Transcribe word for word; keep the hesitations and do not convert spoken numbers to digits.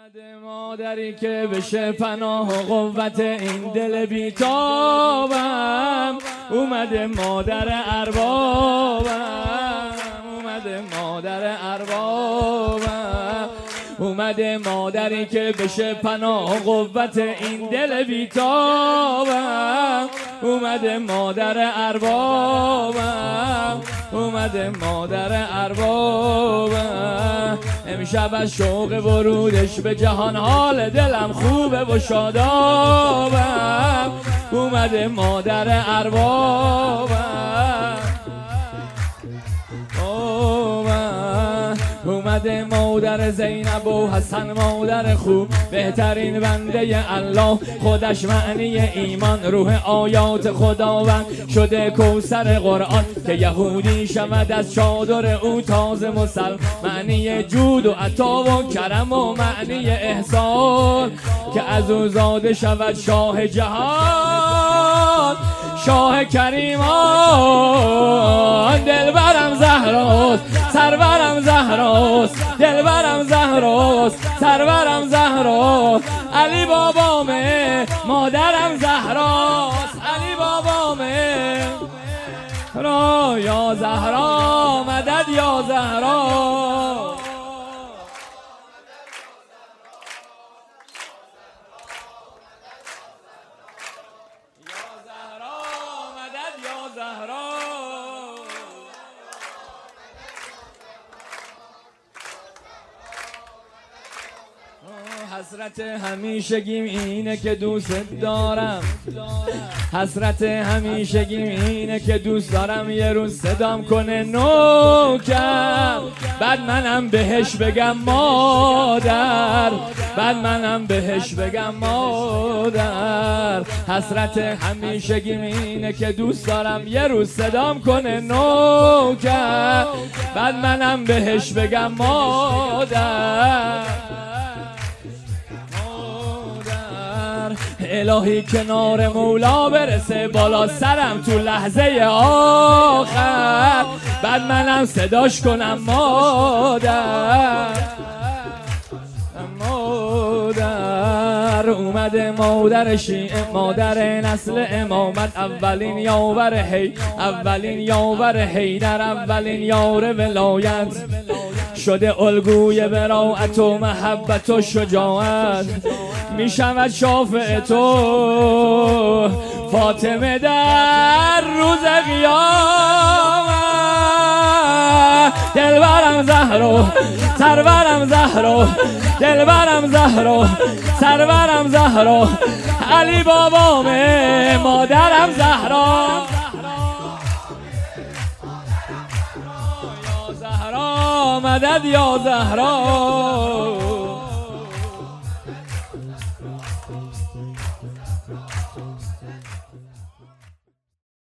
اومده مادری که بشه پناه و قوت این دل بیتابم، اومده مادر اربابم، اومده مادر اربابم، اومده مادری که بشه پناه و قوت این دل بیتابم، اومده مادر اربابم، اومده مادر اربابم. امشب از شوق ورودش به جهان حال دلم خوبه و شادابم، اومده مادر اربابم، اومده مادر زینب و حسن مادر خوب، بهترین بنده الله، خودش معنی ایمان، روح آیات خداوند شده کوثر قرآن، که یهودی شود از چادر او تازه مسلم، معنی جود و عطا و کرم و معنی احسان، که از او زاده شود شاه جهان، شاه کریمان. دلبرم زهراست، سرورم زهراست، دلبرم زهراست، سرورم زهراست، علی بابامه، مادرم زهراست، علی بابامه را یا زهرا، مدد یا زهرا. حسرت همیشگیم اینه که دوست دارم، حسرت همیشگیم اینه که دوست دارم یه روز صدام کنه نوکر، بعد منم بهش بگم مادر، بعد منم بهش بگم مادر. حسرت همیشگیم اینه که دوست دارم یه روز صدام کنه نوکر، بعد منم بهش بگم مادر. الهی کنار مولا برسه بالا سرم تو لحظه آخر، بعد منم صداش کنم مادر، مادر. اومده مادر شیعه، مادر نسل امامت، اولین یاور هی، اولین یاور حیدر، اولین یار ولایت، شده الگوی براعت و محبت و شجاعت، می شود شافع تو فاطمه در روز قیامت. دلبرم زهرا، سرورم زهرا، دلبرم زهرا، سرورم زهرا، علی بابامه، مادرم زهرا، یا زهرا، مدد یا زهرا.